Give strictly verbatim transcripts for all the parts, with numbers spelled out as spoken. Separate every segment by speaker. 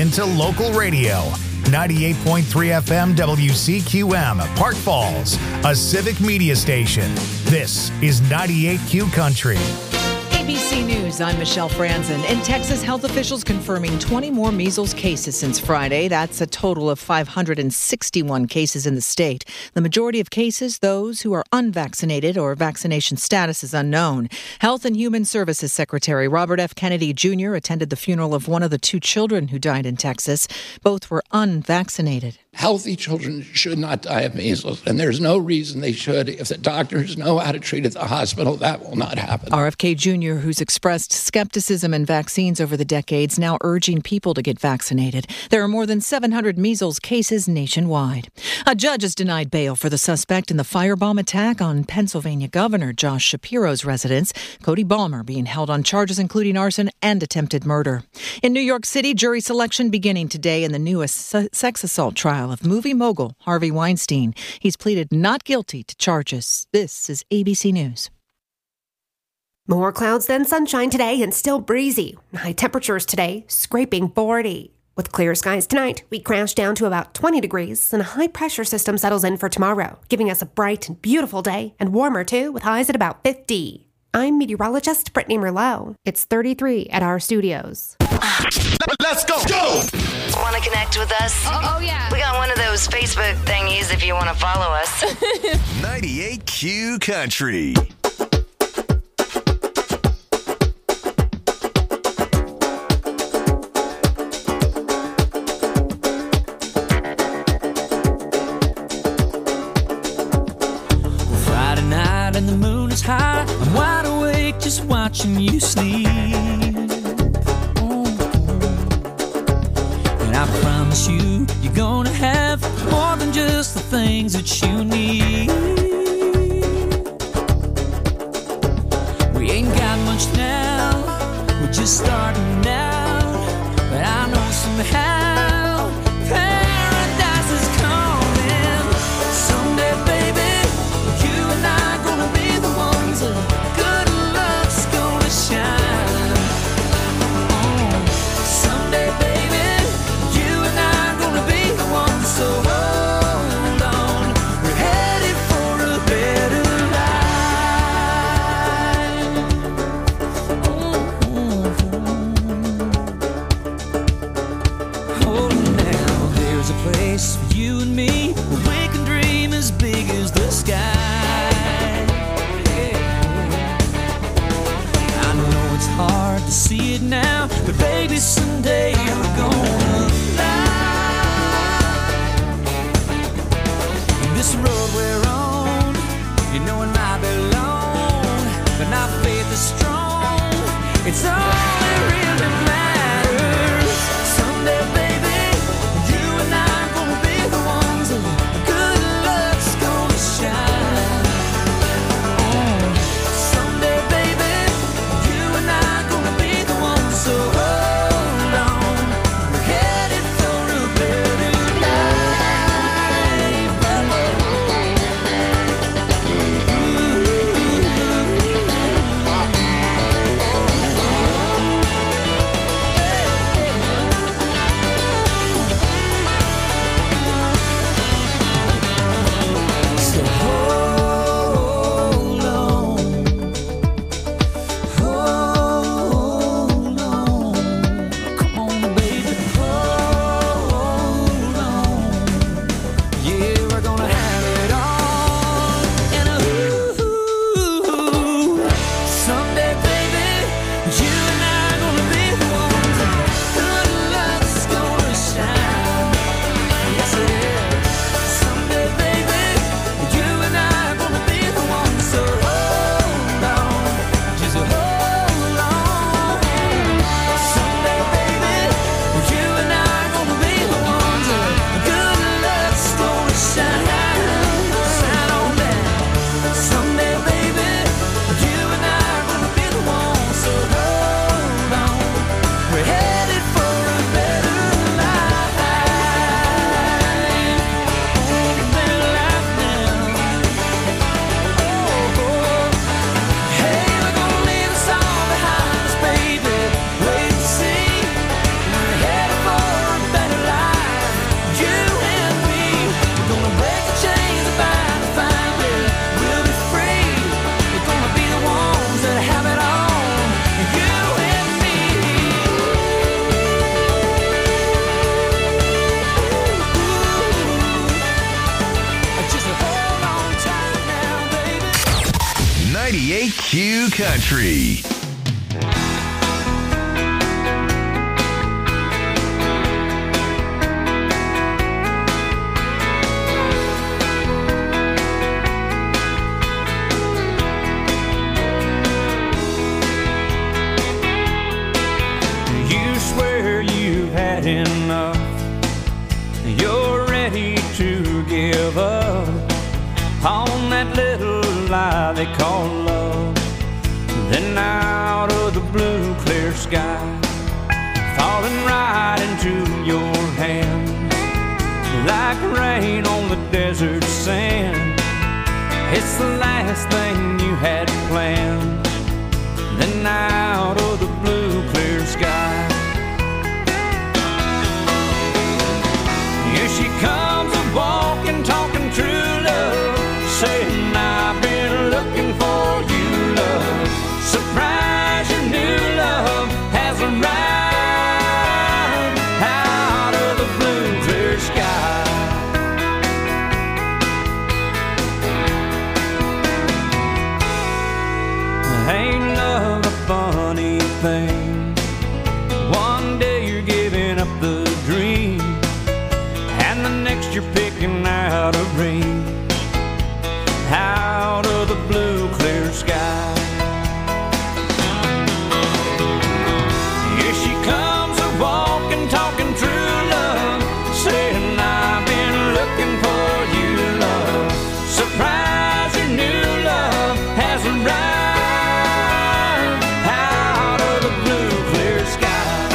Speaker 1: Listen to local radio. ninety-eight point three F M W C Q M, Park Falls, a civic media station. This is ninety-eight Q Country.
Speaker 2: A B C News, I'm Michelle Franzen. In Texas, health officials confirming twenty more measles cases since Friday. That's a total of five hundred sixty-one cases in the state. The majority of cases, those who are unvaccinated or vaccination status is unknown. Health and Human Services Secretary Robert F. Kennedy Junior attended the funeral of one of the two children who died in Texas. Both were unvaccinated.
Speaker 3: Healthy children should not die of measles, and there's no reason they should. If the doctors know how to treat at the hospital, that will not happen.
Speaker 2: R F K Junior, who's expressed skepticism in vaccines over the decades, now urging people to get vaccinated. There are more than seven hundred measles cases nationwide. A judge has denied bail for the suspect in the firebomb attack on Pennsylvania Governor Josh Shapiro's residence. Cody Balmer being held on charges including arson and attempted murder. In New York City, jury selection beginning today in the newest sex assault trial of movie mogul Harvey Weinstein. He's pleaded not guilty to charges. This is A B C News.
Speaker 4: More clouds than sunshine today and still breezy. High temperatures today, scraping forty. With clear skies tonight, we crash down to about twenty degrees and a high pressure system settles in for tomorrow, giving us a bright and beautiful day and warmer too with highs at about fifty. I'm meteorologist Brittany Merlot. It's thirty-three at our studios.
Speaker 5: Let's go! Go!
Speaker 6: Want to connect with us?
Speaker 7: Oh, oh, yeah.
Speaker 6: We got one of those Facebook thingies if you want to follow us.
Speaker 5: ninety-eight Q Country.
Speaker 8: Friday night and the moon is high. I'm wide awake just watching you sleep. I promise you, you're gonna have more than just the things that you need. We ain't got much now, we're just starting out. But I know somehow paradise is coming. Someday, baby, you and I gonna be the ones that good luck's gonna shine. So hold on, we're headed for a better life. Hold on now, there's a place for you and me where we can dream as big as the sky. I know it's hard to see it now, but baby, someday we're gonna fly. This road we're on, you know it might be long, but our faith is strong. It's all that really matters. Someday, baby, you and I are gonna be the ones that good luck's gonna shine. Oh, someday, baby, you and I are gonna be the ones. So hold on, we're headed for a better life.
Speaker 5: ninety-eight Q Country.
Speaker 8: You swear you've had enough. You're ready to give up on that little lie they call love. Then out of the blue clear sky, falling right into your hands, like rain on the desert sand. It's the last thing you had planned. Then out of the blue clear sky, here she comes a walking, talking true love, saying I've been looking for you, love. Surprise, your new love has arrived out of the blue clear sky. Ain't love a funny thing? One day you're giving up the dream, and the next you're picking out a ring out of the blue clear sky. Here she comes a walking, talking true love, saying I've been looking for you, love. Surprise, your new love has arrived out of the blue clear sky.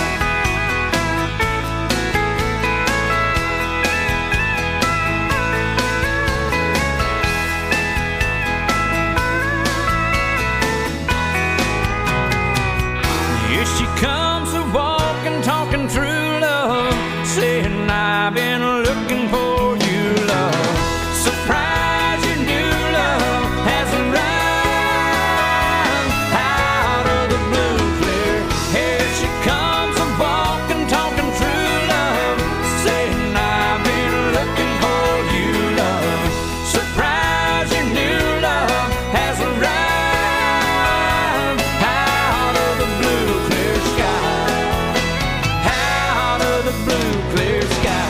Speaker 8: Here she comes a walking, talking true love, saying I've been looking for you, love. Surprise, your new love has arrived out of the blue clear. Here she comes a walking, talking true love, saying I've been looking for you, love. Surprise, your new love has arrived out of the blue clear sky, out of the blue clear sky.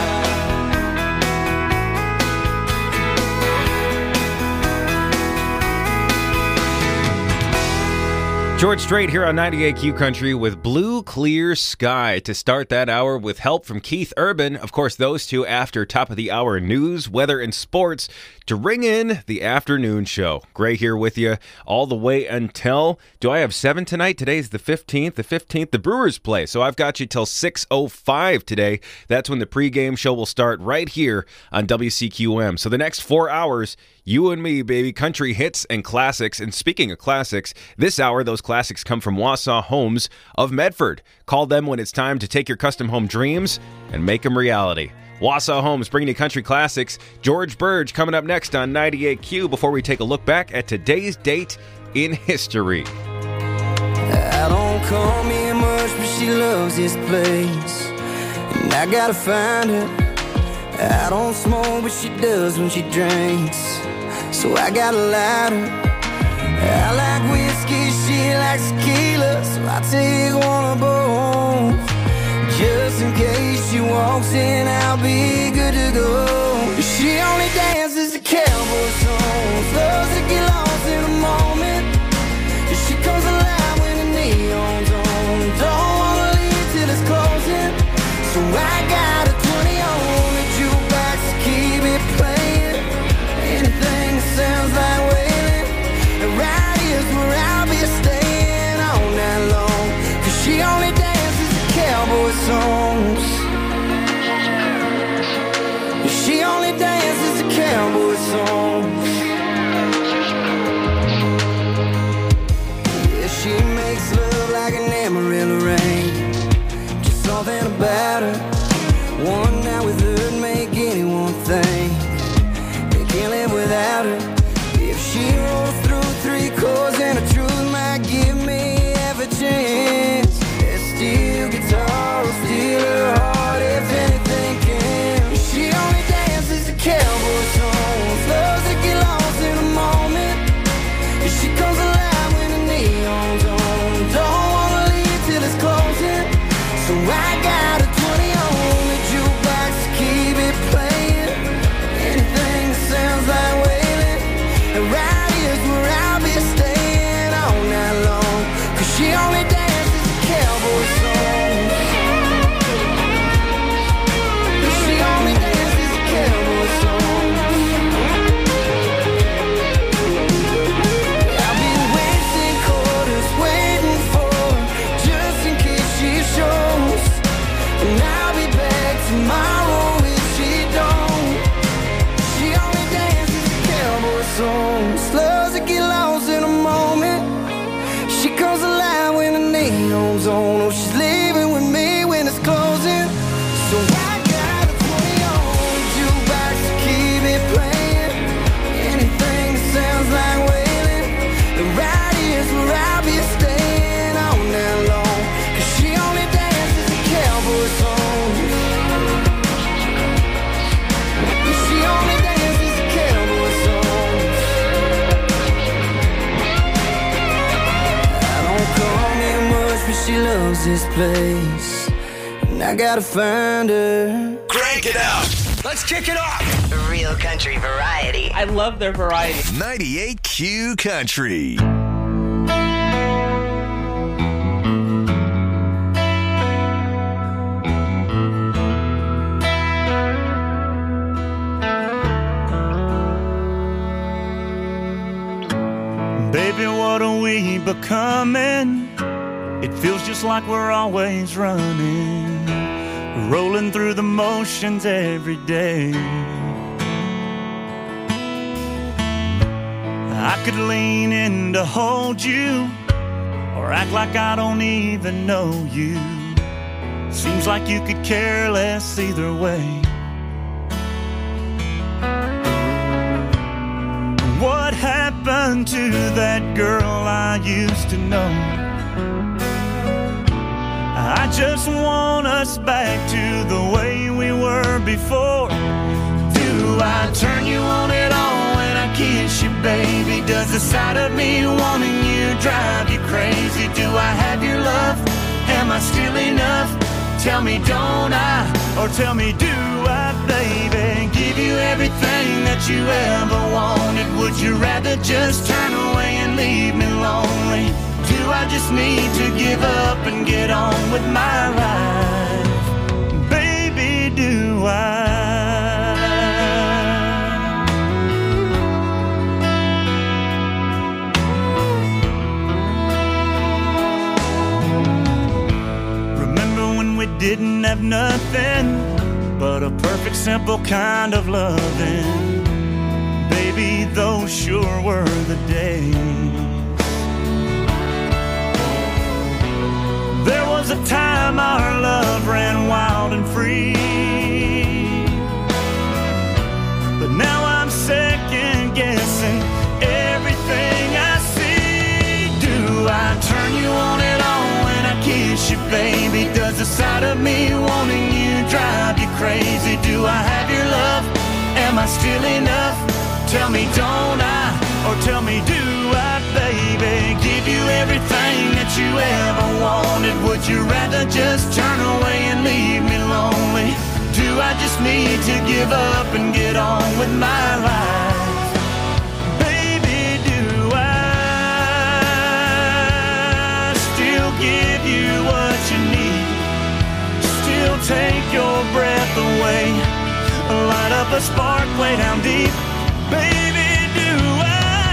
Speaker 7: George Strait here on ninety-eight Q Country with Blue Clear Sky to start that hour with help from Keith Urban. Of course, those two after top of the hour news, weather, and sports to ring in the afternoon show. Gray here with you all the way until, do I have seven tonight? Today's the fifteenth. The fifteenth, the Brewers play. So I've got you till six oh five today. That's when the pregame show will start right here on W C Q M. So the next four hours, you and me, baby, country hits and classics. And speaking of classics, this hour, those classics come from Wausau Homes of Medford. Call them when it's time to take your custom home dreams and make them reality. Wausau Homes bringing you country classics. George Burge coming up next on ninety-eight Q before we take a look back at today's date in history.
Speaker 9: I don't call me much, but she loves this place, and I gotta find her. I don't smoke, but she does when she drinks, so I got a lighter. I like whiskey, she likes tequila, so I take one of both. Just in case she walks in, I'll be good to go. She only dances to cowboy songs, loves to get lost in a moment. She comes alive when the neon's on, don't wanna leave till it's closing. So I got a twenty on the jukebox to keep it playing. Anything that sounds like wailing, right here's where I'll be staying all night long. Cause she only dances to cowboy songs. She only dances to cowboy songs. Yeah, she makes love like an Amarillo rain. Just something about her. One night with her would make anyone think they can't live without her. If she rolls through three chords and the truth might give me half a chance. That steel guitar will steal her And right here's where I'll be staying all night long. Cause she only dances a cowboy song. She only dances a cowboy song. I'll be wasting quarters waiting for just in case she shows. And I'll be back tomorrow if she don't. She only dances a cowboy song. Slows to get lost in a moment. She comes alive when the neon's on. Oh, she's leaving with me when it's closing. So I got a twenty on jukebox to keep it playing. Anything that sounds like wailing. And right here's where I'll be staying all night long. Cause she only dances a cowboy song. She only dances a cowboy song. I don't come here much, but she loves this place. And I gotta find her.
Speaker 5: Crank it up. Let's kick it off.
Speaker 6: Real country variety.
Speaker 10: I love their variety.
Speaker 5: ninety-eight Q Country.
Speaker 11: Baby, what are we becoming? It feels just like we're always running, rolling through the motions every day. I could lean in to hold you, or act like I don't even know you. Seems like you could care less either way. What happened to that girl I used to know? I just want us back to the way we were before. Do I turn you on at all when I kiss you, baby? Does the sight of me wanting you drive you crazy? Do I have your love? Am I still enough? Tell me, don't I? Or tell me, do I, baby? Give you everything that you ever wanted. Would you rather just turn away and leave me lonely? Do I just need to give up and get on with my life? Baby, do I? Didn't have nothing but a perfect, simple kind of loving. Baby, those sure were the days. There was a time our love ran wild and free, but now I'm second guessing everything I see. Do I turn you on at all when I kiss you, baby? Does the sight of me wanting you drive you crazy? Do I have your love? Am I still enough? Tell me, don't I? Or tell me, do I, baby? Give you everything that you ever wanted. Would you rather just turn away and leave me lonely? Do I just need to give up and get on with my life? Baby, do I still give you what you need? Still take your breath away, light up a spark way down deep. Baby, do I?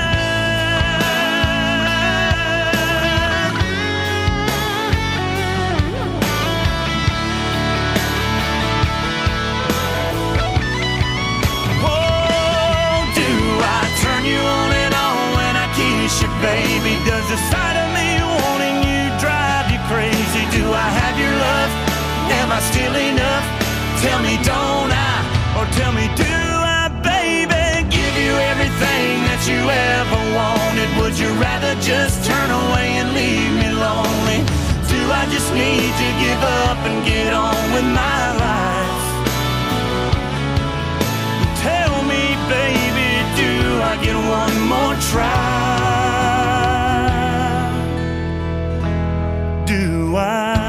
Speaker 11: Oh, do I turn you on and on when I kiss you, baby? Does the sight of me wanting you drive you crazy? Do I have your love? Am I still enough? Tell me, don't I? Or tell me, do I, baby? Give you everything that you ever wanted. Would you rather just turn away and leave me lonely? Do I just need to give up and get on with my life? Tell me, baby, do I get one more try? Do I?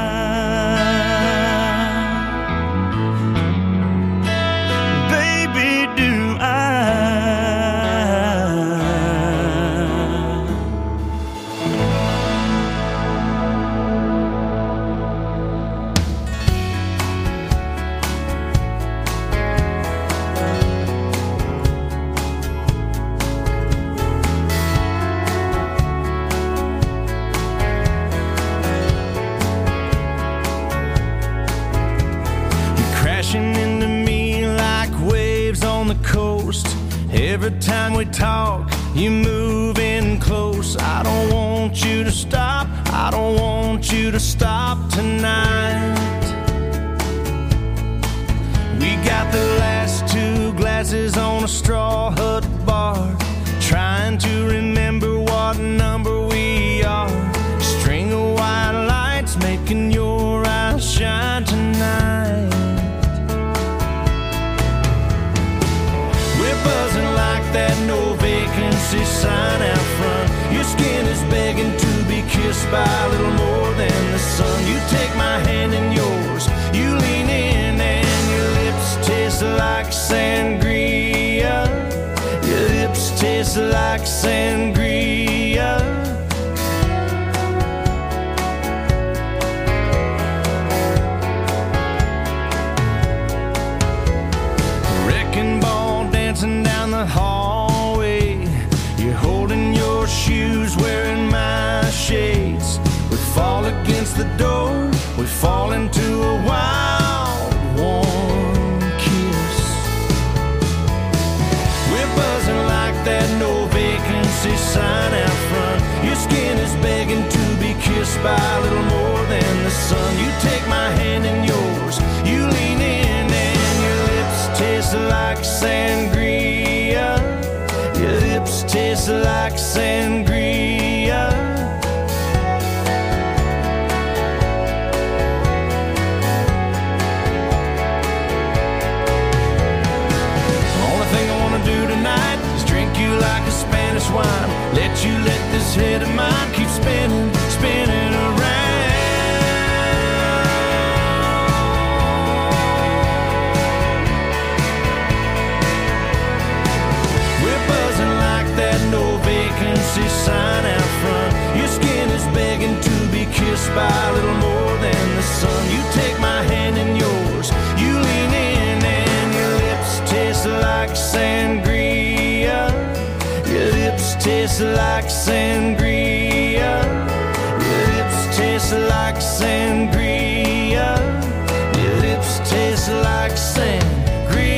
Speaker 11: Baby, do I? Every time we talk, you move in close. I don't want you to stop. I don't want you to stop tonight. We got the last two glasses on a straw hut bar, trying to remember what number we are. String of white lights making your eyes shine tonight. We're buzzing like that no vacancy sign out front. Your skin is begging to be kissed by a little more than the sun. You take my hand in yours, you lean in, and your lips taste like sangria. Your lips taste like sangria. Wrecking ball dancing down the hallway. You're holding your shoes, wearing my shades. We fall against the door, we fall into a wild, warm kiss. We're buzzing like that no vacancy sign out front. Your skin is begging to be kissed by a little more than the sun. You take my hand in yours, you lean in, and your lips taste like sangria. Your lips taste like sangria. Like a Spanish wine, let you let this head of mine keep spinning, spinning around. We're buzzing like that no vacancy sign out front. Your skin is begging to be kissed by a little more than the sun. You take my hand in yours, you lean in, and your lips taste like sangria. Your lips taste like sangria. Your lips taste like sangria. Your lips taste like sangria.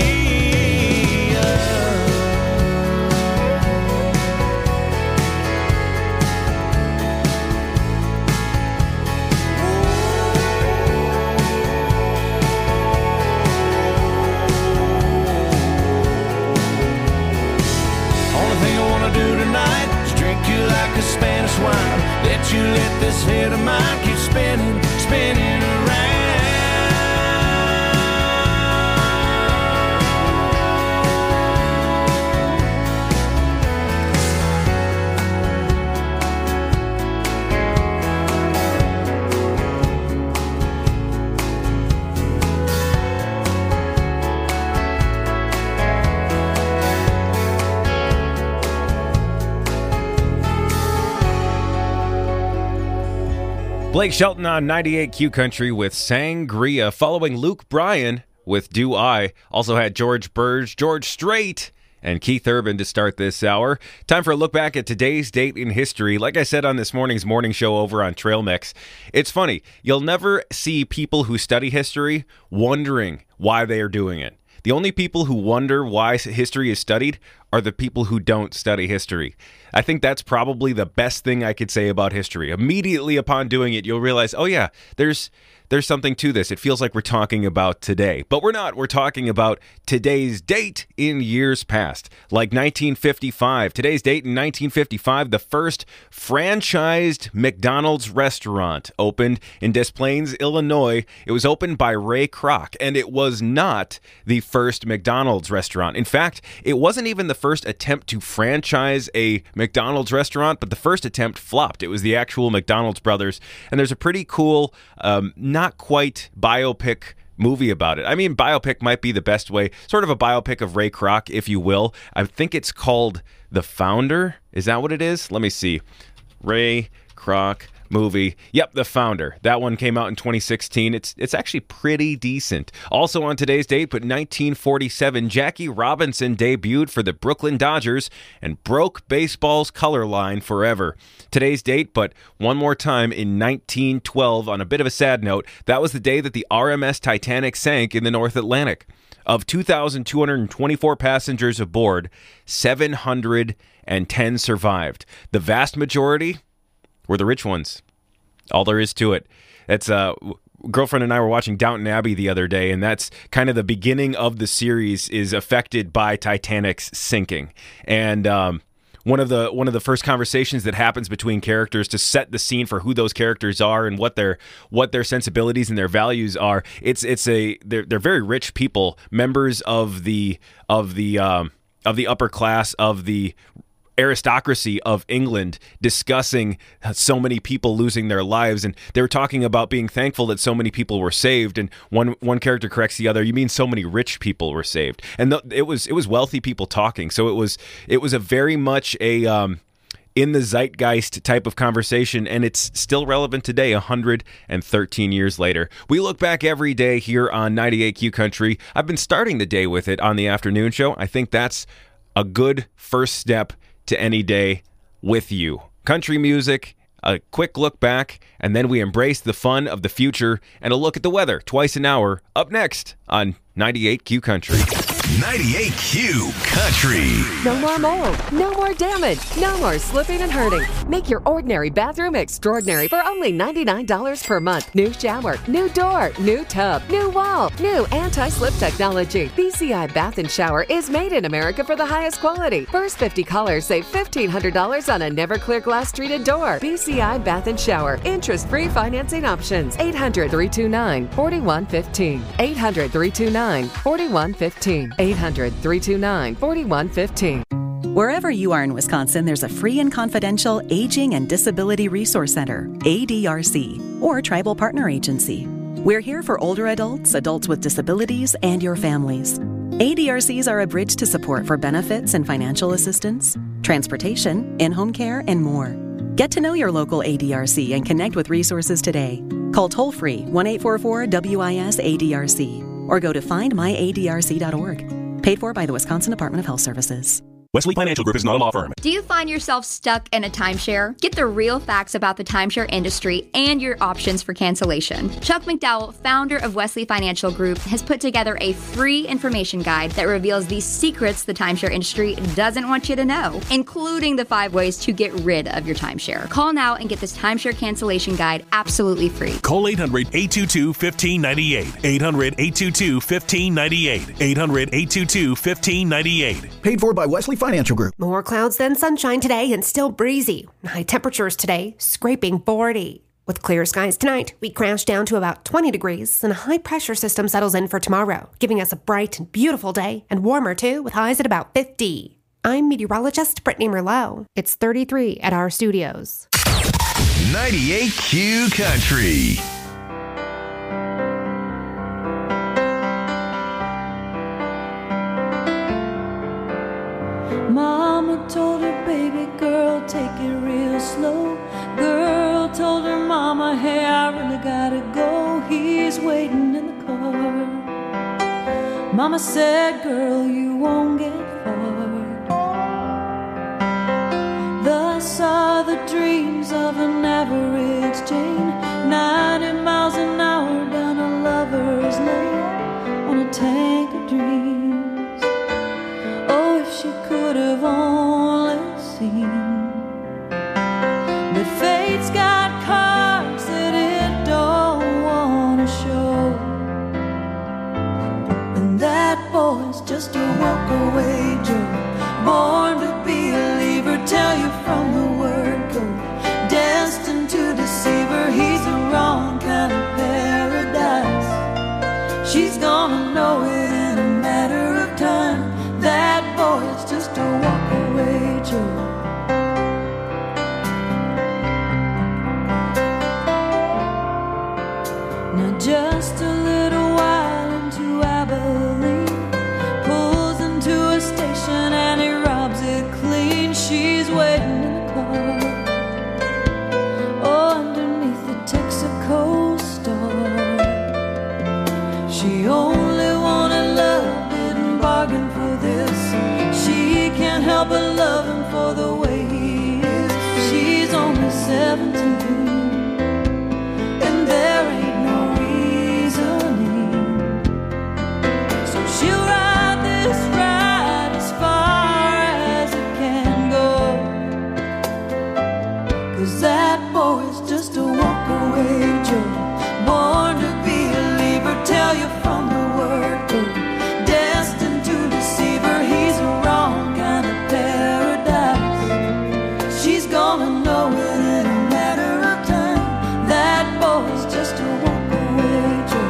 Speaker 11: Like a Spanish wine, let you let this head of mine keep spinning, spinning around.
Speaker 7: Blake Shelton on ninety-eight Q Country with Sangria, following Luke Bryan with Do I. Also had George Burge, George Strait, and Keith Urban to start this hour. Time for a look back at today's date in history. Like I said on this morning's morning show over on Trail Mix, it's funny. You'll never see people who study history wondering why they are doing it. The only people who wonder why history is studied are the people who don't study history. I think that's probably the best thing I could say about history. Immediately upon doing it, you'll realize, oh yeah, there's there's something to this. It feels like we're talking about today, but we're not. We're talking about today's date in years past, like nineteen fifty-five. Today's date in nineteen fifty-five, the first franchised McDonald's restaurant opened in Des Plaines, Illinois. It was opened by Ray Kroc, and it was not the first McDonald's restaurant. In fact, it wasn't even the first attempt to franchise a McDonald's restaurant, but the first attempt flopped. It was the actual McDonald's brothers, and there's a pretty cool, um, not quite biopic movie about it. I mean, biopic might be the best way, sort of a biopic of Ray Kroc, if you will. I think it's called The Founder. Is that what it is? Let me see. Ray Kroc movie. Yep, The Founder. That one came out in twenty sixteen. It's it's actually pretty decent. Also on today's date, but nineteen forty-seven, Jackie Robinson debuted for the Brooklyn Dodgers and broke baseball's color line forever. Today's date, but one more time in nineteen twelve, on a bit of a sad note, that was the day that the R M S Titanic sank in the North Atlantic. Of two thousand two hundred twenty-four passengers aboard, seven hundred ten survived. The vast majority were the rich ones. All there is to it. That's uh, girlfriend and I were watching Downton Abbey the other day, and that's kind of the beginning of the series is affected by Titanic's sinking. And um, one of the one of the first conversations that happens between characters to set the scene for who those characters are and what their what their sensibilities and their values are. It's it's a they're they're very rich people, members of the of the um, of the upper class of the aristocracy of England, discussing so many people losing their lives, and they were talking about being thankful that so many people were saved. And one one character corrects the other, "You mean so many rich people were saved?" And th- it was it was wealthy people talking. So it was it was a very much a um, in the zeitgeist type of conversation, and it's still relevant today, one hundred thirteen years later. We look back every day here on ninety-eight Q Country. I've been starting the day with it on the afternoon show. I think that's a good first step to any day with you. Country music, a quick look back, and then we embrace the fun of the future and a look at the weather twice an hour. Up next on ninety-eight Q Country.
Speaker 5: ninety-eight Q Country.
Speaker 10: No more mold, no more damage, no more slipping and hurting. Make your ordinary bathroom extraordinary for only ninety-nine dollars per month. New shower, new door, new tub, new wall, new anti-slip technology. B C I Bath and Shower is made in America for the highest quality. First fifty callers save fifteen hundred dollars on a never clear glass treated door. B C I Bath and Shower. Interest-free financing options. eight hundred, three two nine, four one one five. eight hundred, three two nine, four one one five. eight hundred, three two nine, four one one five.
Speaker 12: Wherever you are in Wisconsin, there's a free and confidential Aging and Disability Resource Center, A D R C, or Tribal Partner Agency. We're here for older adults, adults with disabilities, and your families. A D R Cs are a bridge to support for benefits and financial assistance, transportation, in-home care, and more. Get to know your local A D R C and connect with resources today. Call toll-free one eight four four W I S A D R C or go to find my A D R C dot org. Paid for by the Wisconsin Department of Health Services.
Speaker 13: Wesley Financial Group is not a law firm.
Speaker 14: Do you find yourself stuck in a timeshare? Get the real facts about the timeshare industry and your options for cancellation. Chuck McDowell, founder of Wesley Financial Group, has put together a free information guide that reveals the secrets the timeshare industry doesn't want you to know, including the five ways to get rid of your timeshare. Call now and get this timeshare cancellation guide absolutely free.
Speaker 13: Call eight hundred, eight two two, one five nine eight. eight hundred, eight two two, one five nine eight. eight hundred, eight two two, one five nine eight.
Speaker 15: Paid for by Wesley Financial Group.
Speaker 4: More clouds than sunshine today and still breezy. High temperatures today, scraping forty. With clear skies tonight, we crash down to about twenty degrees and a high pressure system settles in for tomorrow, giving us a bright and beautiful day and warmer too with highs at about fifty. I'm meteorologist Brittany Merlot. It's thirty-three at our studios.
Speaker 5: ninety-eight Q Country.
Speaker 8: Mama told her baby girl, take it real slow. Girl told her mama, hey, I really gotta go. He's waiting in the car. Mama said, girl, you won't get far. Thus are the dreams of an average Jane, ninety miles an hour down a lover's lane on a tank of dreams. Oh, if she could have only seen, but fate's got cards that it don't want to show, and that boy's just a walk-away Joe, born to be a leaver, tell you from the word go, destined to deceive her, he's the wrong kind of paradise, she's gonna know it in a matter of time. That boy is just a walk-away Joe. Now just a little while into Abilene, pulls into a station and he robs it clean. She's waiting in the car, oh, underneath the Texaco star. She only wanted love, didn't bargain for this. She can't help but love him for the way he is. She's only seventeen, and there ain't no reasoning, so she'll 'cause that boy's just a walk-away Joe, born to be a leaver, tell you from the word go, destined to deceive her, he's a wrong kind of paradise. She's gonna know it in a matter of time, that boy's just a walk-away Joe.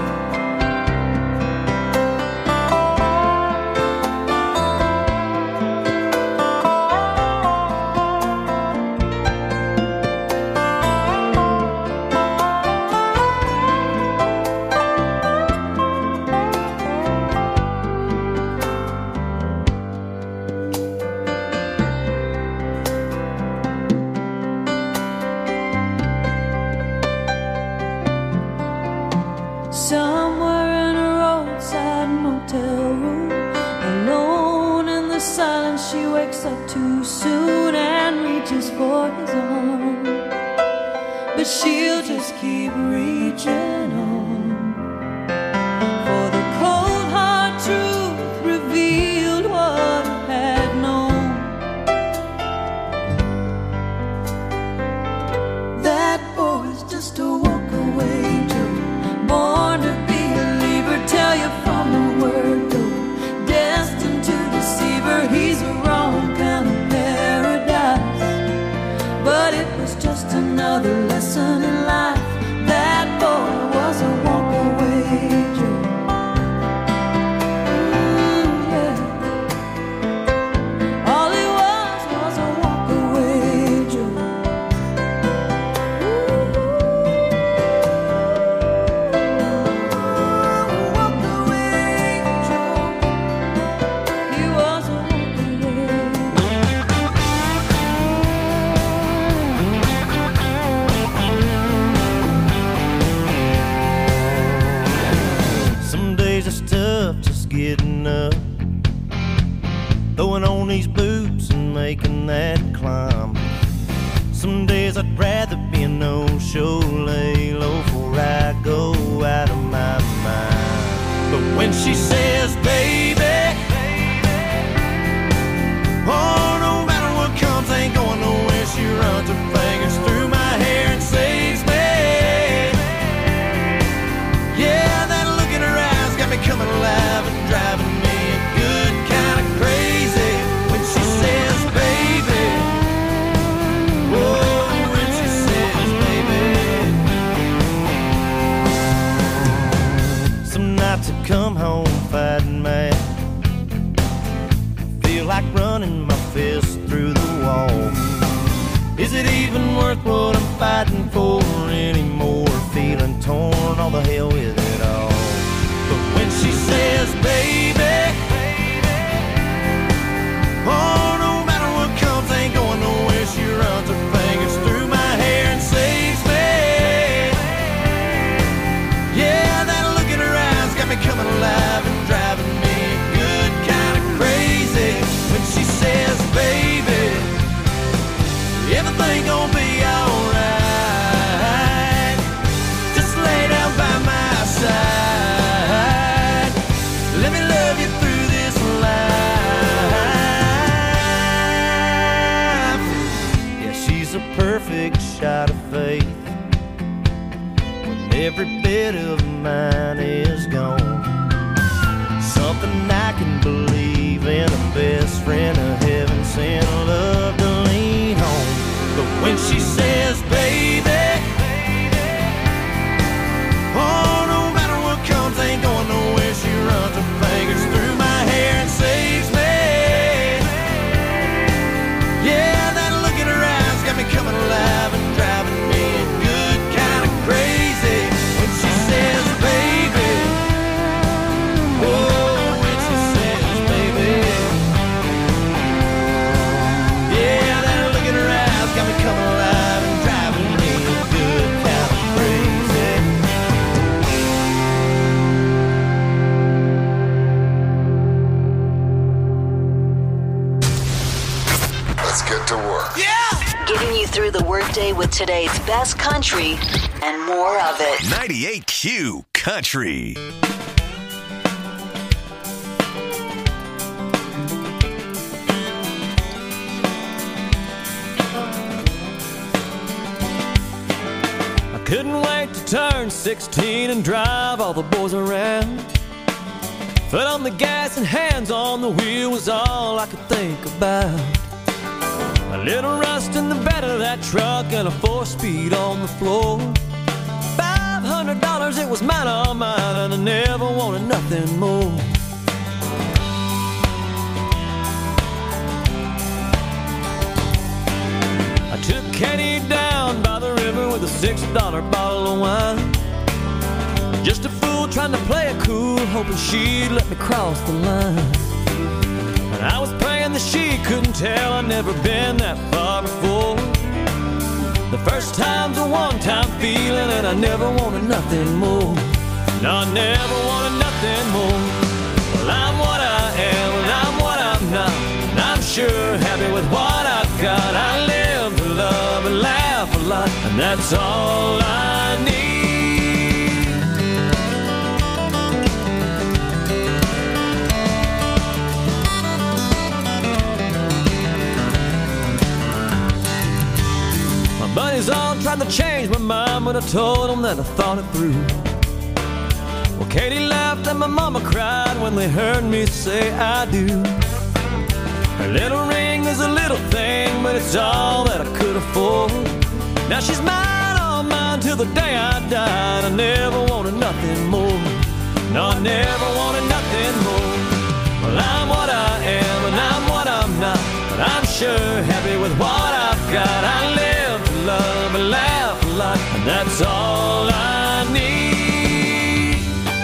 Speaker 8: Somewhere in a roadside motel room, alone in the silence, she wakes up too soon and reaches for his arm, but she'll just keep reaching on, for the cold hard truth revealed what I had known. That boy's just a walk-away Joe, born to be a leaver, tell you from the word go, destined to deceive her, he's a wrong kind of paradise. But it was just another lesson in life, that boy was a walk-away Joe. Ooh, yeah. All he was was a walk-away Joe.
Speaker 16: Some days it's tough just getting up, throwing on these boots and making that climb. Some days I'd rather be a no-show, lay low before I go out of my mind. But when she says, baby, oh, no matter what comes, ain't going nowhere, she runs her fingers through my hair and saves me. Yeah, that look in her eyes got me coming alive and driving me a good kind of crazy. When she says, baby, whoa, when she says, baby. Some nights I come home fighting mad, feel like running my fist through the wall. Is it even worth what I'm fighting for anymore? Feeling torn, all the hell with it all. But when she says, baby, oh, no matter what comes, ain't going nowhere, she runs her fingers through my hair and saves me. Yeah, that look in her eyes got me coming alive and driving me good kind of crazy. When she says, baby, everything gonna be alright, just lay down by my side, let me love you through this life. Yeah, she's a perfect shot of faith, when every bit of mine is gone. Something I can believe in, a best friend, a heaven sent love to lean on. But when she says, baby, oh, no matter what comes, ain't going nowhere, she runs her fingers through my hair and saves me. Yeah, that look in her eyes got me coming alive and driving me a good kind of crazy. When she says, baby, oh, when she says, baby, yeah, that look in her eyes got me coming alive and driving me a good kind of crazy.
Speaker 5: Let's get to work.
Speaker 6: Getting you through the workday with today's best country and more of it.
Speaker 5: ninety-eight Q Country.
Speaker 8: couldn't wait to turn sixteen and drive all the boys around. Foot on the gas and hands on the wheel was all I could think about. A little rust in the bed of that truck and a four-speed on the floor. Five hundred dollars, it was mine, all mine, and I never wanted nothing more. I took Kenny down by the river with a six dollar bottle of wine. Just a fool trying to play it cool, hoping she'd let me cross the line. And I was praying that she couldn't tell I'd never been that far before. The first time's a one-time feeling, and I never wanted nothing more. No, I never wanted nothing more. Well, I'm what I am, and I'm what I'm not, and I'm sure happy with what I've got. I live to love and laugh a lot, and that's all I need. Buddies all tried to change my mind, but I told them that I thought it through. Well, Katie laughed and my mama cried when they heard me say I do. Her little ring is a little thing, but it's all that I could afford. Now she's mine, all mine, till the day I died. I never wanted nothing more. No, I never wanted nothing more. Well, I'm what I am, and I'm what I'm not, but I'm sure happy with what I've got. I live love and laugh a lot, and that's all I need.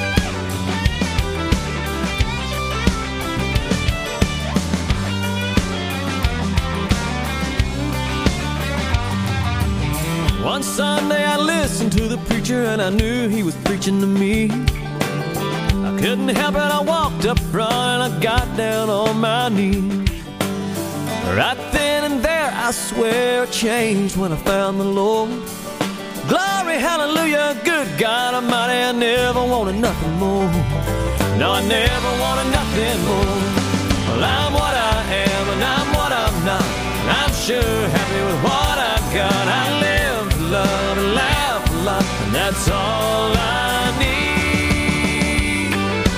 Speaker 8: One Sunday I listened to the preacher, and I knew he was preaching to me. I couldn't help it, I walked up front and I got down on my knees. Right then and there, I swear it changed when I found the Lord. Glory, hallelujah, good God Almighty, I never wanted nothing more. No, I never wanted nothing more. Well, I'm what I am, and I'm what I'm not, and I'm sure happy with what I've got. I live to love and laugh a lot, and that's all I need.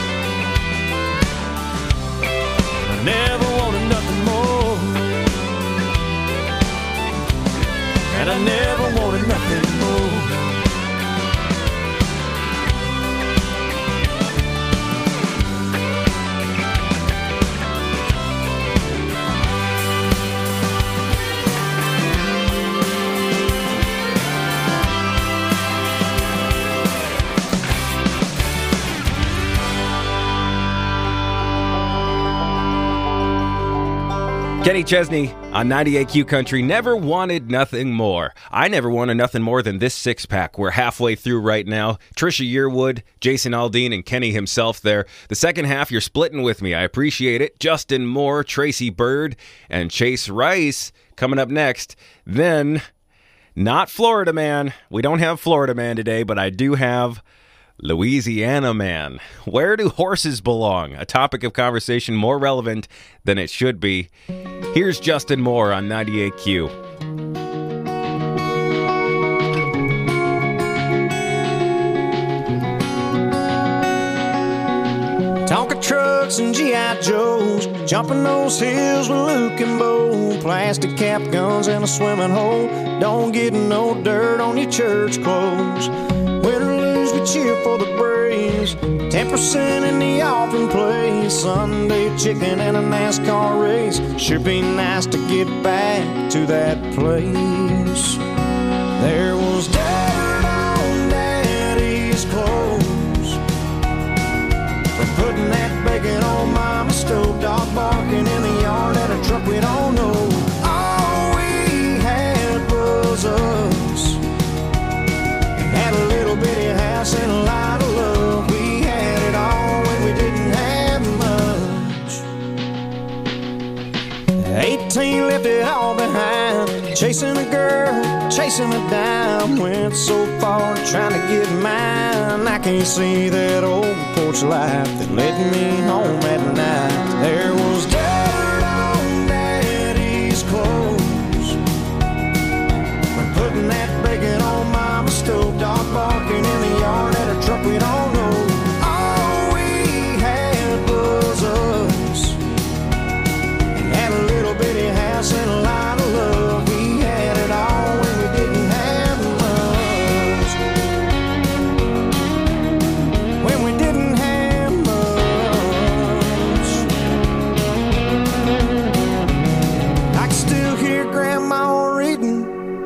Speaker 8: I never wanted nothing more. And I never wanted nothing more.
Speaker 7: Kenny Chesney on ninety-eight Q Country. Never wanted nothing more. I never wanted nothing more than this six-pack. We're halfway through right now. Trisha Yearwood, Jason Aldean, and Kenny himself there. The second half, you're splitting with me. I appreciate it. Justin Moore, Tracy Bird, and Chase Rice coming up next. Then, not Florida Man. We don't have Florida Man today, but I do have Louisiana Man. Where do horses belong? A topic of conversation more relevant than it should be. Here's Justin Moore on ninety-eight Q.
Speaker 16: Tonka trucks and G I Joes, jumping those hills with Luke and Bo. Plastic cap guns and a swimming hole. Don't get no dirt on your church clothes. Win or lose, we cheer for the Braves. Ten percent in the offering place. Sunday chicken and a NASCAR race. Sure be nice to get back to that place. There was dirt on Daddy's clothes for putting that bacon on Mama's stove. Dog barking in the yard at a truck we don't know. All we had was us. Had a little bitty house and a lot of love. We had it all when we didn't have much. Eighteen left it all behind. Chasing a girl, chasing a dime. Went so far trying to get mine. I can't see that old porch light that led me home at night. There was dirt on Daddy's clothes for putting that bacon on Mama's stove.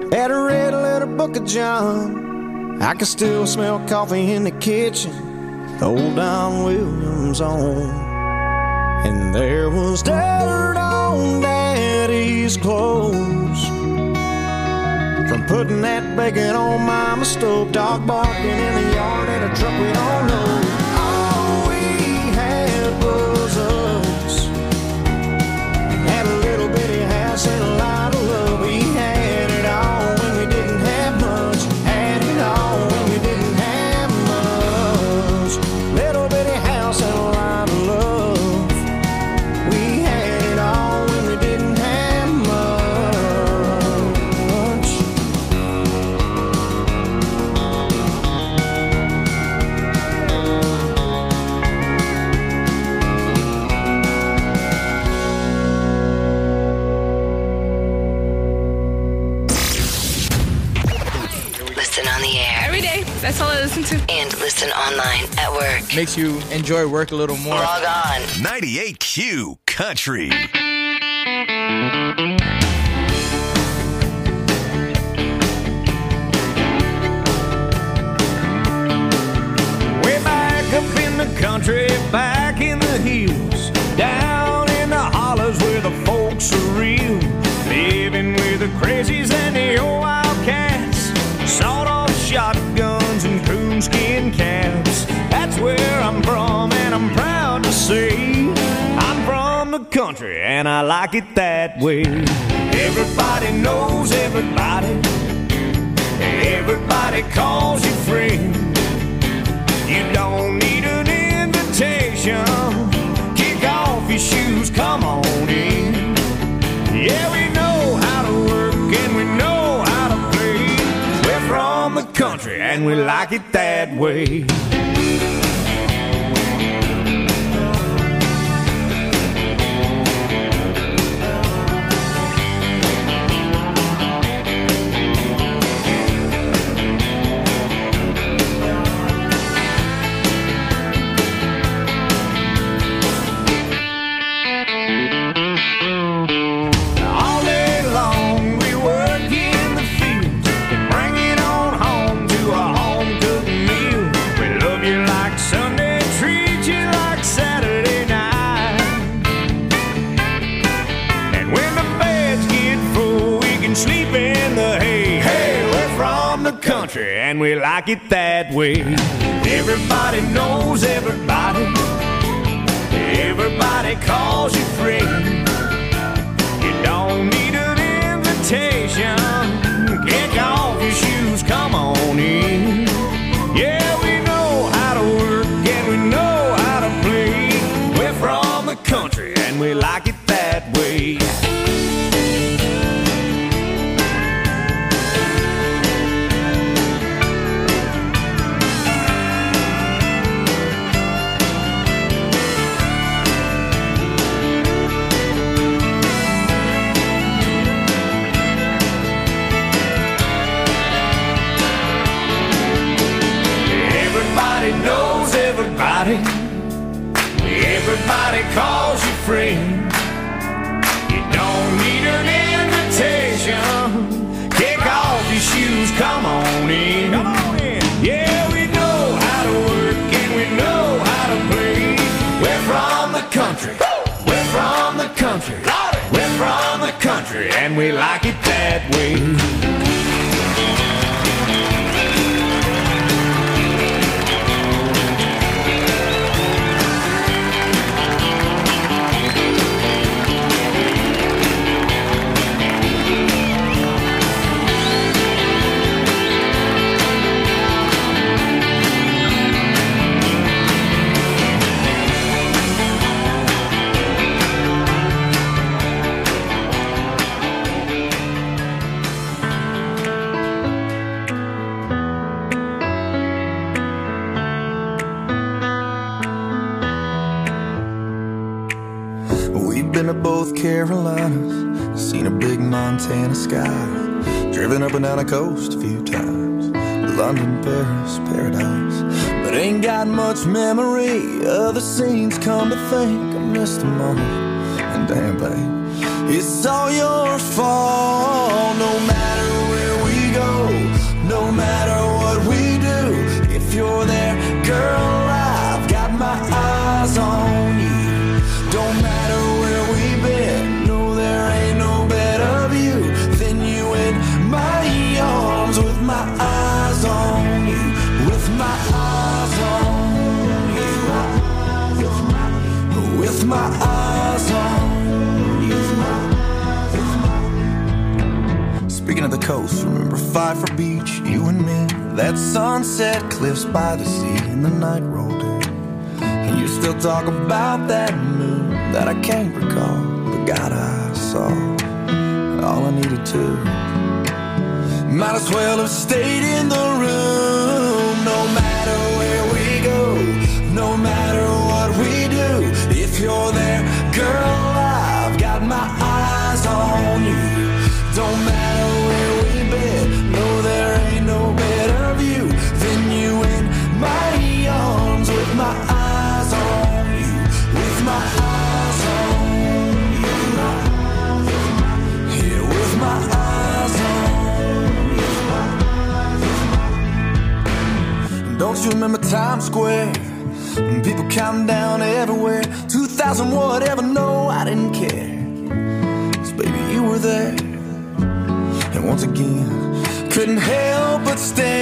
Speaker 16: Had a red letter book of John. I can still smell coffee in the kitchen, old Don Williams on. And there was dirt on Daddy's clothes from putting that bacon on Mama's stove. Dog barking in the yard at a truck we don't know. All we had was us. Had a little bitty house and a lot of love. We had it all when we didn't have much. Had it all when we didn't have much. Little bitty house and a lot of love. We had it all when we didn't have much.
Speaker 6: Listen on the air.
Speaker 17: Every day. That's all I listen to.
Speaker 6: And listen online at work.
Speaker 18: Makes you enjoy work a little more.
Speaker 6: Log on.
Speaker 5: ninety-eight Q Country.
Speaker 11: Way back up in the country, back in the hills, down in the hollers where the folks are real, living with the crazies and the old wildcats, sawed-off shotguns and coonskin caps. That's where I'm from, and I'm proud to say I'm from the country, and I like it that way. Everybody knows everybody. Everybody calls you friend. You don't need an invitation. Kick off your shoes, come on in. Yeah, we know how to work and we know how to play. We're from the country and we like it that way. All day long we work in the fields and bring it on home to a home-cooked meal. We love you like Sunday, treat you like Saturday night. And when the beds get full, we can sleep in the hay. Hey, we're from the country and we like it that way. Everybody knows everybody. Everybody calls you friend. You don't need an invitation. Kick off your shoes, come on in. Yeah, we know how to work and we know how to play. We're from the country and we like it that way. Everybody knows everybody. Everybody calls you friend. You don't need an invitation. Kick off your shoes, come on in. Come on in. Yeah, we know how to work and we know how to play. We're from the country. We're from the country. We're from the country and we like it that way.
Speaker 16: We've been to both Carolinas, seen a big Montana sky, driven up and down the coast a few times, London, Paris, paradise, but ain't got much memory of the scenes. Come to think, I missed them all, and damn babe, it's all your fault. No matter where
Speaker 17: Speaking of the coast, remember Pfeiffer Beach, you and me, that sunset, cliffs by the sea, and the night rolled in. And you still talk about that moon that I can't recall, but God, I saw all I needed to. Might as well have stayed in the room. No matter where we go, no matter what we do, if you're there, girl, I've got my eyes on you. Don't matter where we've been, no, there ain't no better view than you in my arms, with my eyes on you, with my eyes on you, yeah, with my eyes on you. Don't you remember Times Square? And people counting down everywhere. two thousand whatever, no, I didn't care. 'Cause baby, you were there. And once again, couldn't help but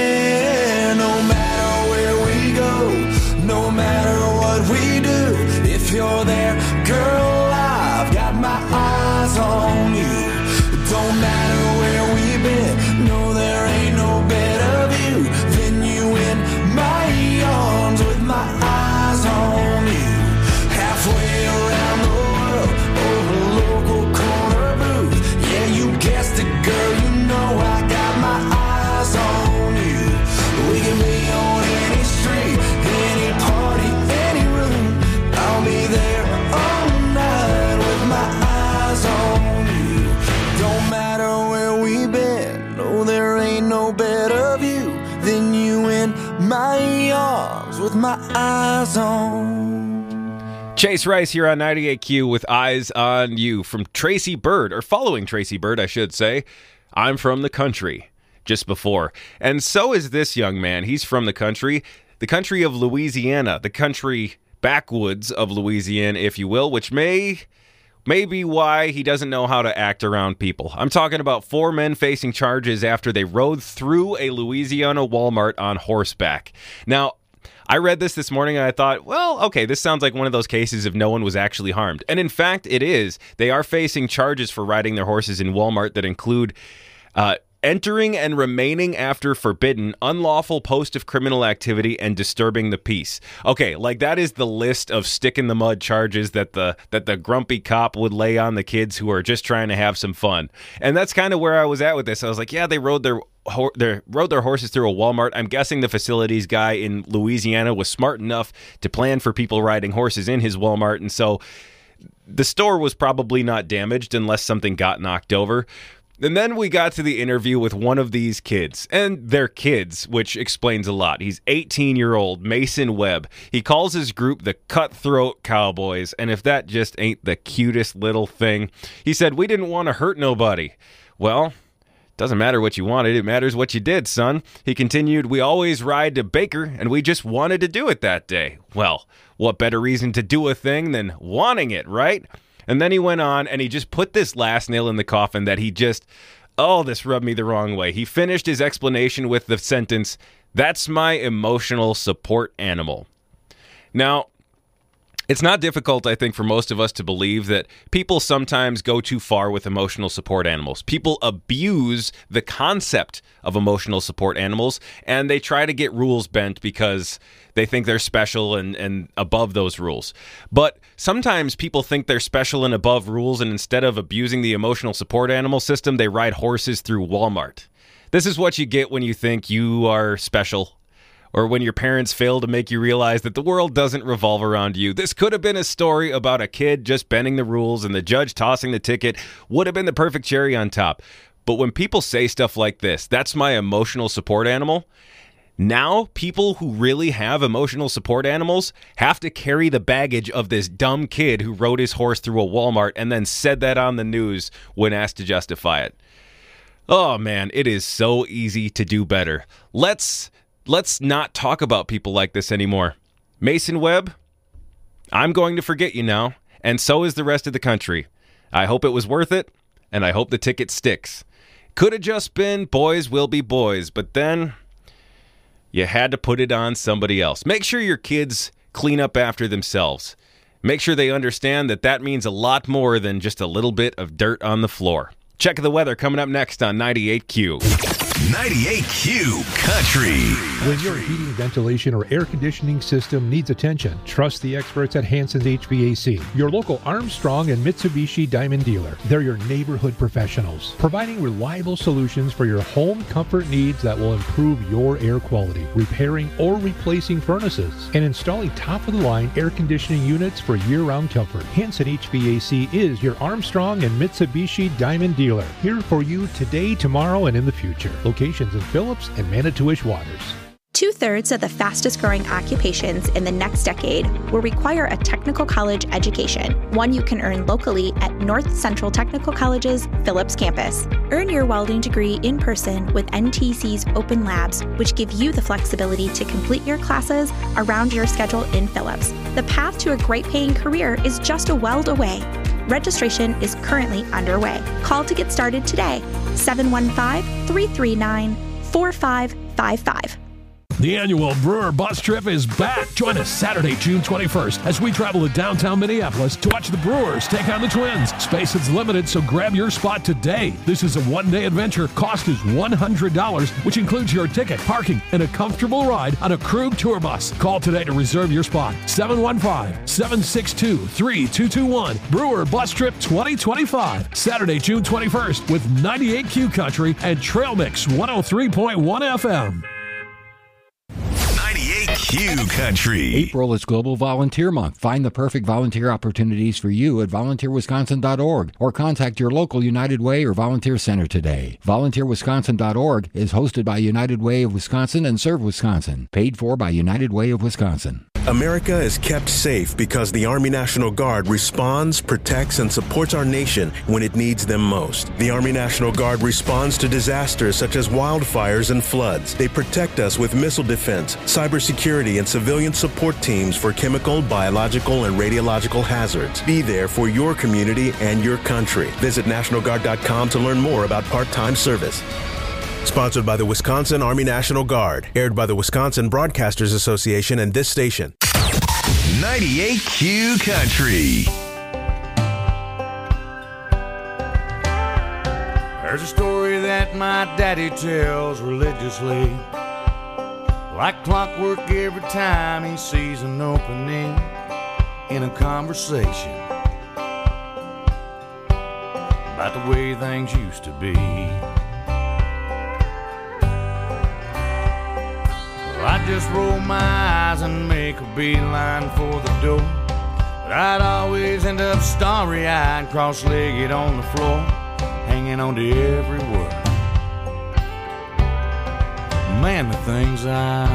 Speaker 17: stare. No matter where we go, no matter what we do, if you're there, girl, I've got my eyes on you. Don't matter where we've been, no, there ain't no better view than you in my arms, with my eyes on you. Halfway around the world, over local corner booth. Yeah, you guessed it, girl, you know I got my eyes on you. We can be on any street, any party, any room. I'll be there all night with my eyes on you. Don't matter where we've been, no, there ain't no better view than you in my arms, with my eyes on.
Speaker 7: Chase Rice here on ninety-eight Q with Eyes on You from Tracy Bird, or following Tracy Bird, I should say. I'm from the country, just before. And so is this young man. He's from the country, the country of Louisiana, the country backwoods of Louisiana, if you will, which may, may be why he doesn't know how to act around people. I'm talking about four men facing charges after they rode through a Louisiana Walmart on horseback. Now, I read this this morning and I thought, well, okay, this sounds like one of those cases if no one was actually harmed. And in fact, it is. They are facing charges for riding their horses in Walmart that include uh, entering and remaining after forbidden, unlawful post of criminal activity, and disturbing the peace. Okay, like that is the list of stick-in-the-mud charges that the that the grumpy cop would lay on the kids who are just trying to have some fun. And that's kind of where I was at with this. I was like, yeah, they rode their They rode their horses through a Walmart. I'm guessing the facilities guy in Louisiana was smart enough to plan for people riding horses in his Walmart, and so the store was probably not damaged unless something got knocked over. And then we got to the interview with one of these kids, and they're kids, which explains a lot. He's eighteen-year-old Mason Webb. He calls his group the Cutthroat Cowboys, and if that just ain't the cutest little thing. He said, "We didn't want to hurt nobody." Well, doesn't matter what you wanted, it matters what you did, son. He continued, "We always ride to Baker, and we just wanted to do it that day." Well, what better reason to do a thing than wanting it, right? And then he went on, and he just put this last nail in the coffin that he just, oh, this rubbed me the wrong way. He finished his explanation with the sentence, "That's my emotional support animal." Now, it's not difficult, I think, for most of us to believe that people sometimes go too far with emotional support animals. People abuse the concept of emotional support animals, and they try to get rules bent because they think they're special and, and above those rules. But sometimes people think they're special and above rules, and instead of abusing the emotional support animal system, they ride horses through Walmart. This is what you get when you think you are special, or when your parents fail to make you realize that the world doesn't revolve around you. This could have been a story about a kid just bending the rules and the judge tossing the ticket. Would have been the perfect cherry on top. But when people say stuff like this, "That's my emotional support animal," now people who really have emotional support animals have to carry the baggage of this dumb kid who rode his horse through a Walmart and then said that on the news when asked to justify it. Oh man, it is so easy to do better. Let's... Let's not talk about people like this anymore. Mason Webb, I'm going to forget you now, and so is the rest of the country. I hope it was worth it, and I hope the ticket sticks. Could have just been boys will be boys, but then you had to put it on somebody else. Make sure your kids clean up after themselves. Make sure they understand that that means a lot more than just a little bit of dirt on the floor. Check the weather coming up next on ninety-eight Q.
Speaker 5: ninety-eight Q Country.
Speaker 19: When your heating, ventilation, or air conditioning system needs attention, trust the experts at Hanson's H V A C, your local Armstrong and Mitsubishi Diamond dealer. They're your neighborhood professionals, providing reliable solutions for your home comfort needs that will improve your air quality, repairing or replacing furnaces, and installing top-of-the-line air conditioning units for year-round comfort. Hanson H V A C is your Armstrong and Mitsubishi Diamond dealer, here for you today, tomorrow, and in the future. Locations in Phillips and Manitowish Waters.
Speaker 20: Two-thirds of the fastest-growing occupations in the next decade will require a technical college education, one you can earn locally at North Central Technical College's Phillips campus. Earn your welding degree in person with N T C's Open Labs, which give you the flexibility to complete your classes around your schedule in Phillips. The path to a great-paying career is just a weld away. Registration is currently underway. Call to get started today, seven one five, three three nine, four five five five.
Speaker 21: The annual Brewer Bus Trip is back. Join us Saturday, June twenty-first, as we travel to downtown Minneapolis to watch the Brewers take on the Twins. Space is limited, so grab your spot today. This is a one-day adventure. Cost is one hundred dollars, which includes your ticket, parking, and a comfortable ride on a Krug tour bus. Call today to reserve your spot. seven one five, seven six two, three two two one. Brewer Bus Trip twenty twenty-five. Saturday, June twenty-first, with ninety-eight Q Country and Trail Mix one oh three point one F M.
Speaker 5: ninety-eight Q Country.
Speaker 22: April is Global Volunteer Month. Find the perfect volunteer opportunities for you at volunteer wisconsin dot org or contact your local United Way or Volunteer Center today. volunteer wisconsin dot org is hosted by United Way of Wisconsin and Serve Wisconsin. Paid for by United Way of Wisconsin.
Speaker 23: America is kept safe because the Army National Guard responds, protects, and supports our nation when it needs them most. The Army National Guard responds to disasters such as wildfires and floods. They protect us with missile defense, cybersecurity, and civilian support teams for chemical, biological, and radiological hazards. Be there for your community and your country. Visit national guard dot com to learn more about part-time service. Sponsored by the Wisconsin Army National Guard. Aired by the Wisconsin Broadcasters Association and this station.
Speaker 5: ninety-eight Q Country.
Speaker 11: There's a story that my daddy tells religiously, like clockwork every time he sees an opening in a conversation about the way things used to be. I'd just roll my eyes and make a beeline for the door, but I'd always end up starry-eyed, cross-legged on the floor, hanging on to every word. Man, the things I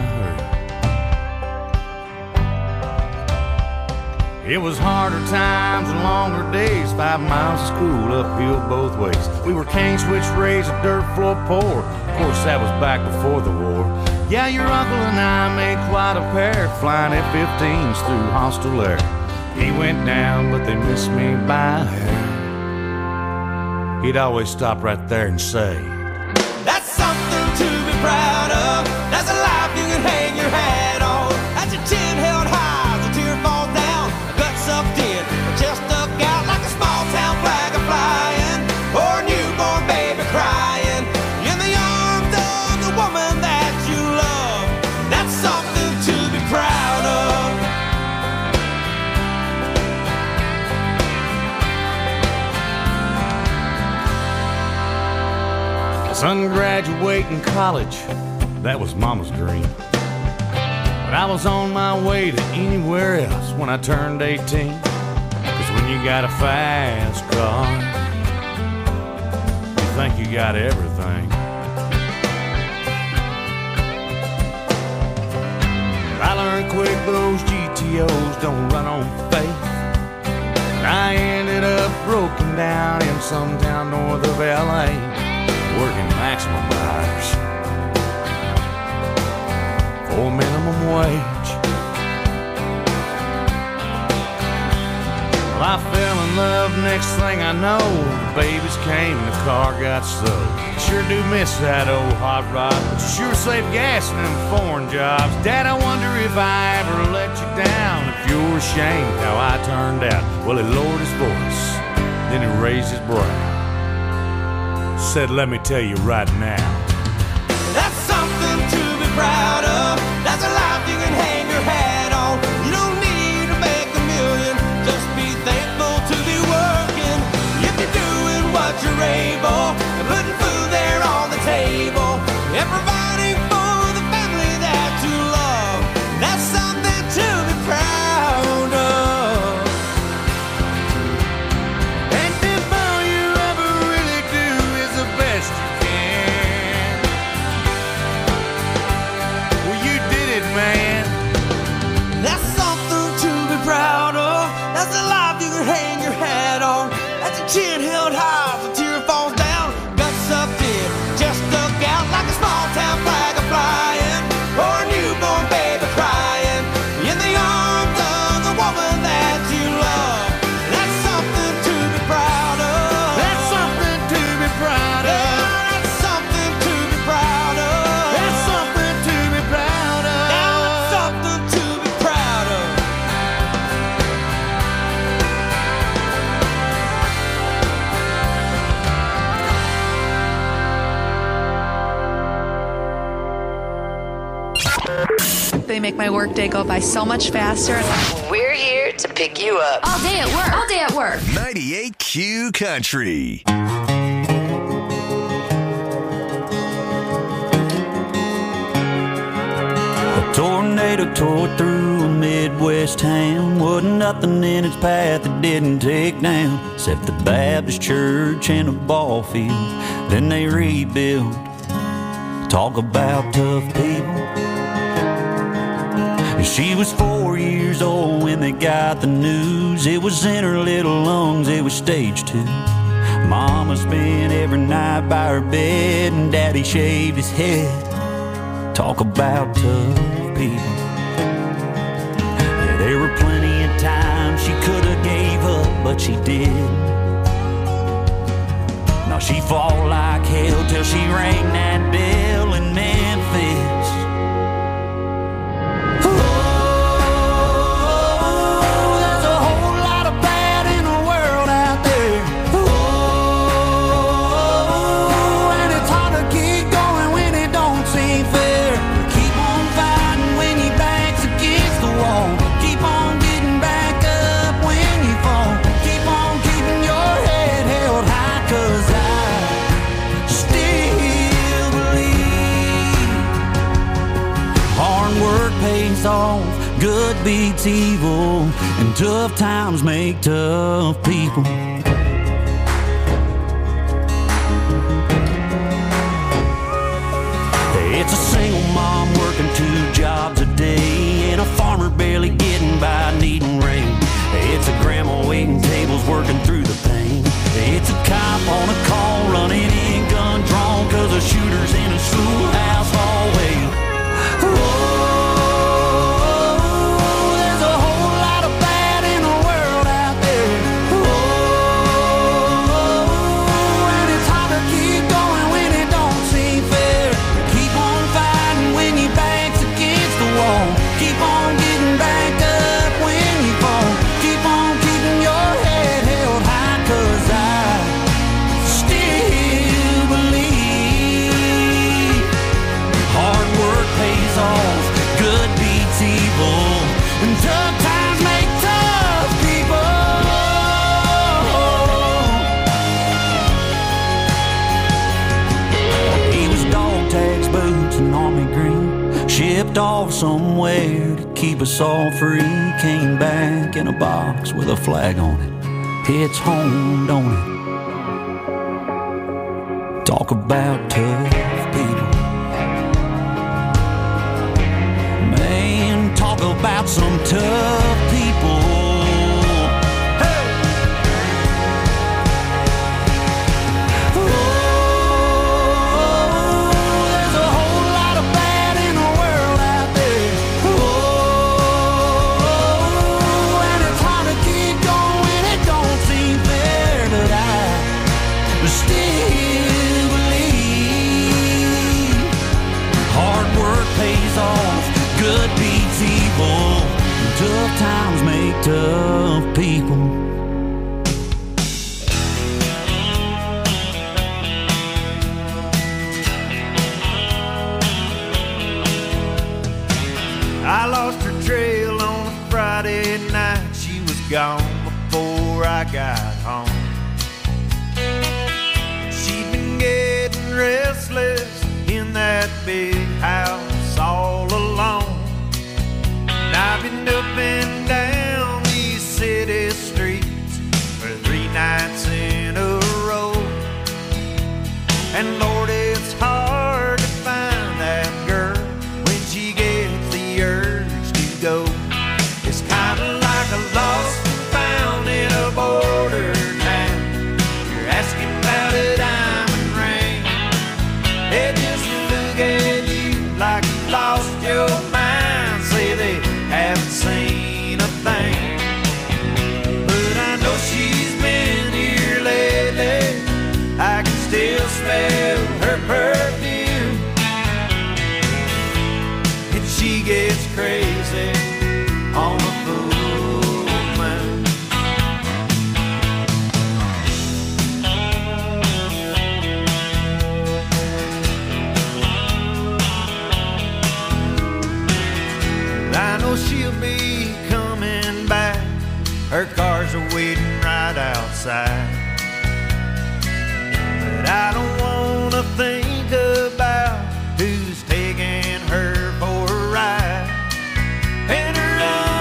Speaker 11: heard. It was harder times and longer days, five miles of school uphill both ways. We were cane switch raised, a dirt floor poor. Of course, that was back before the war. Yeah, your uncle and I made quite a pair, flying F fifteens through hostile air. He went down, but they missed me by a hair. He'd always stop right there and say,
Speaker 8: "That's something to be proud of. That's a life you can hang your hat on. That's your chin held high as a tear falls down. A gut sucked in, a chest stuck out like a small town flag a flying, or a newborn baby crying in the arms of the woman that you love. That's something to be proud of."
Speaker 11: Son graduating college, that was mama's dream. But I was on my way to anywhere else when I turned eighteen. Cause when you got a fast car, you think you got everything. But I learned quick those G T Os don't run on faith. And I ended up broken down in some town north of L A, working maximum hours for minimum wage. Well, I fell in love, next thing I know, the babies came and the car got sold. Sure do miss that old hot rod, but you sure save gas in them foreign jobs. Dad, I wonder if I ever let you down, if you're ashamed how I turned out. Well, he lowered his voice, then he raised his brow. said, let me tell you right now.
Speaker 8: That's something to be proud of. That's a life you can hang your hat on. You don't need to make a million. Just be thankful to be working. If you're doing what you're able, and putting food there on the table, and providing for the family that you love, that's something to be proud of. And if all you ever really do is the best you can, well, you did it, man. That's something to be proud of. That's a life you can hang your hat on. That's a chin held high as a tear falls down. Guts up there, just stuck out like a small town flag a flying, or a newborn baby crying in the arms of the woman that you love. That's something to be proud of. That's something to be proud of. Yeah, that's something to be proud of. That's something to be proud of. Now that's something to be proud of.
Speaker 1: They make my workday go by so much faster.
Speaker 6: We're here to pick you up.
Speaker 1: All day at work. All day at work.
Speaker 5: ninety-eight Q Country.
Speaker 16: A tornado tore through a Midwest town. Wasn't nothing in its path that didn't take down, except the Baptist church and a ball field. Then they rebuilt. Talk about tough people. She was four years old when they got the news. It was in her little lungs, it was stage two. Mama spent every night by her bed, and Daddy shaved his head. Talk about tough people. Yeah, there were plenty of times she could have gave up, but she didn't. Now she fought like hell till she rang that bell in Memphis. Off. Good beats evil, and tough times make tough people. It's a single mom working two jobs a day, and a farmer barely getting by needing rain. It's a grandma waiting tables working through the pain. It's a cop on a call running in gun drawn, cause a shooter's in a schoolhouse hallway. Whoa. Shipped off somewhere to keep us all free. Came back in a box with a flag on it. It's home, don't it? Talk about tough people. Man, talk about some tough people. Good beats evil. Tough times make tough people.
Speaker 11: big house all alone. And I've been up and down these city streets for three nights in a row. And Lord, it's hard to find that girl when she gets the urge to go. It's kind of like a lost and found in a border town. You're asking about a diamond ring. They just look at you like you lost your mind. Say they haven't seen a thing. But I know she's been here lately. I can still smell her perfume. And she gets crazy on the full moon. I know she'll be coming back. Her cars are waiting right outside. But I don't wanna think about who's taking her for a ride. And her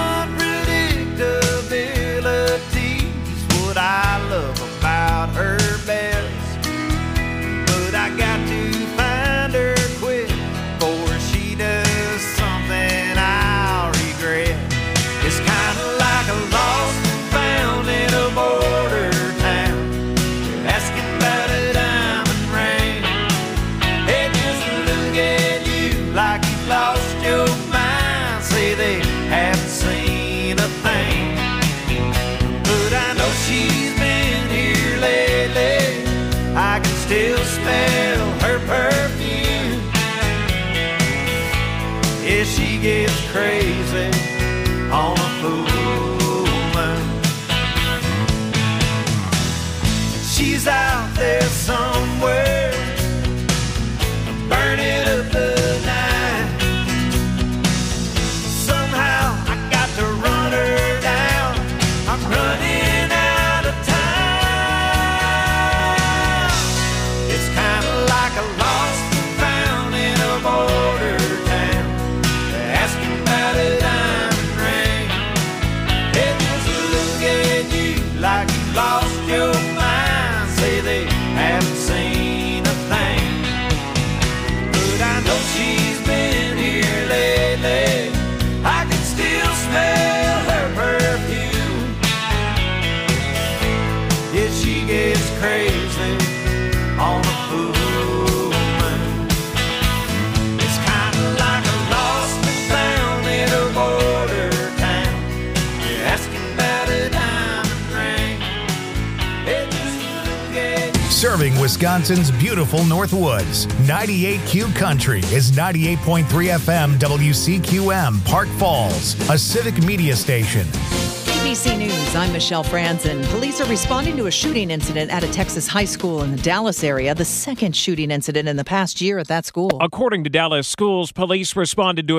Speaker 11: unpredictability's what I love about her best. But I got to find her quick before she does something I'll regret. It's kinda like a lost and found in a border town. You're asking about a diamond ring. They just look at you like you've lost your mind. Say they haven't seen a thing. But I know she's been here lately. I can still smell her perfume. Yeah, she gets crazy on a full moon. She's out there somewhere, burning up the night. Somehow I got to run her down. I'm running out of time. It's kind of like a lost and found in a border town. They're asking about a diamond ring. They just look at you like you lost your mind. Say they haven't seen a thing. But I know she's been here lately. I can still smell her perfume. Yeah, she gets crazy on a full moon. It's kind of like a lost and found in a border town. You're asking about a diamond ring. They just look at you.
Speaker 2: Serving Wisconsin's beautiful North Woods. ninety-eight Q Country is ninety-eight point three F M W C Q M, Park Falls, a civic media station.
Speaker 3: A B C News, I'm Michelle Franzen. Police are responding to a shooting incident at a Texas high school in the Dallas area, the second shooting incident in the past year at that school.
Speaker 9: According to Dallas schools, police responded to a